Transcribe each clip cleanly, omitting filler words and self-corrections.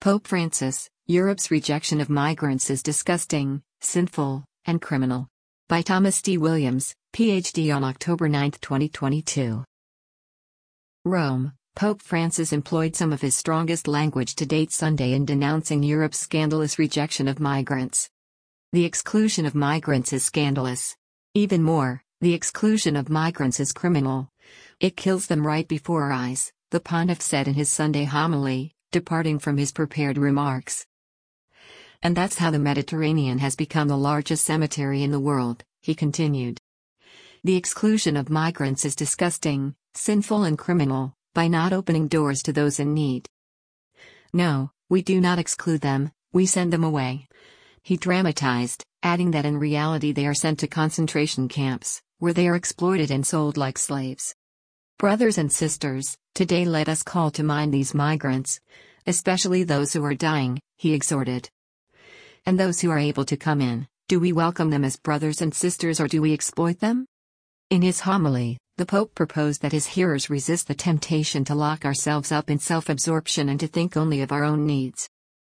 Pope Francis, Europe's rejection of migrants is disgusting, sinful, and criminal. By Thomas D. Williams, Ph.D. on October 9, 2022. Rome, Pope Francis employed some of his strongest language to date Sunday in denouncing Europe's scandalous rejection of migrants. The exclusion of migrants is scandalous. Even more, the exclusion of migrants is criminal. It kills them right before our eyes, the pontiff said in his Sunday homily, departing from his prepared remarks. And that's how the Mediterranean has become the largest cemetery in the world, he continued. The exclusion of migrants is disgusting, sinful and criminal, by not opening doors to those in need. No, we do not exclude them, we send them away. He dramatized, adding that in reality they are sent to concentration camps, where they are exploited and sold like slaves. Brothers and sisters, today let us call to mind these migrants, especially those who are dying, he exhorted. And those who are able to come in, do we welcome them as brothers and sisters or do we exploit them? In his homily, the Pope proposed that his hearers resist the temptation to lock ourselves up in self-absorption and to think only of our own needs.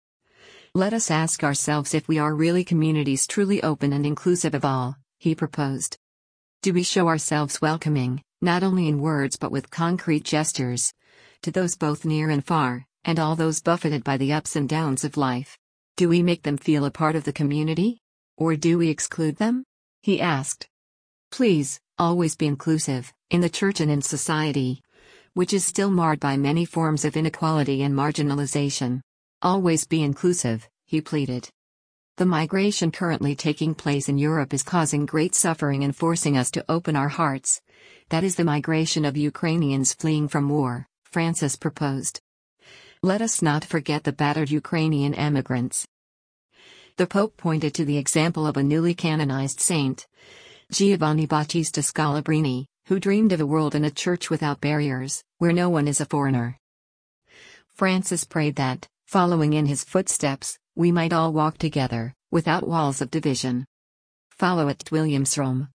Let us ask ourselves if we are really communities truly open and inclusive of all, he proposed. Do we show ourselves welcoming, not only in words but with concrete gestures, to those both near and far, and all those buffeted by the ups and downs of life? Do we make them feel a part of the community? Or do we exclude them? He asked. Please, always be inclusive, in the church and in society, which is still marred by many forms of inequality and marginalization. Always be inclusive, he pleaded. The migration currently taking place in Europe is causing great suffering and forcing us to open our hearts. That is the migration of Ukrainians fleeing from war, Francis proposed. Let us not forget the battered Ukrainian emigrants. The Pope pointed to the example of a newly canonized saint, Giovanni Battista Scalabrini, who dreamed of a world and a church without barriers, where no one is a foreigner. Francis prayed that, following in his footsteps, we might all walk together, without walls of division. Follow at Williams Rome.